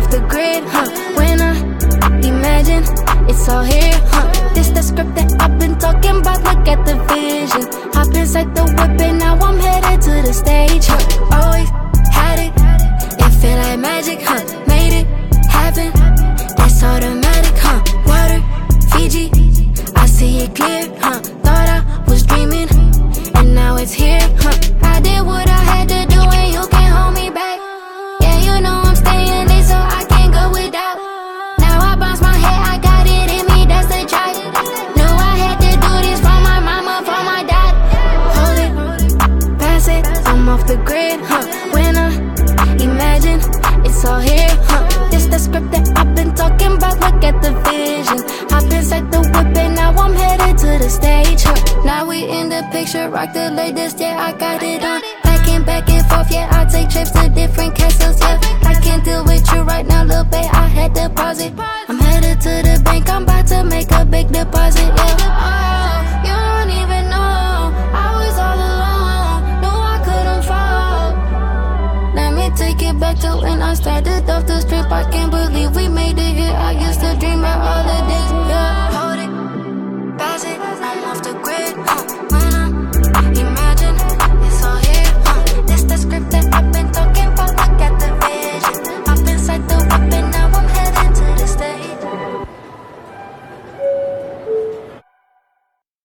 off the grid, when I imagine it's all here, this the script that I've been talking about, look at the vision. Hop inside the whip and now I'm headed to the stage, always had it, it feel like magic, made it happen, that's automatic, water, Fiji, I see it clear, thought I was dreaming, and now it's here, I did what I had to do and you can't hold me back. Yeah, you know I'm staying lit so I can't go without. Now I bounce my head, I got it in me, that's the track. Knew I had to do this for my mama, for my dad. Hold it, pass it, I'm off the grid, when I imagine it's all here, this the script that I've been talking about, look at the vision. Hop inside the whip and now I'm headed to the stage, now we in the picture, rock the latest, yeah, I got it on. Back and forth, yeah, I take trips to different castles, yeah. I can't deal with you right now, lil' babe, I had deposit. I'm headed to the bank, I'm about to make a big deposit, yeah. Oh, you don't even know, I was all alone, knew I couldn't fall. Let me take it back to when I started off the strip, I can't believe we made it here. I used to dream about all of this, yeah. Hold it, pass it, I'm off the grid,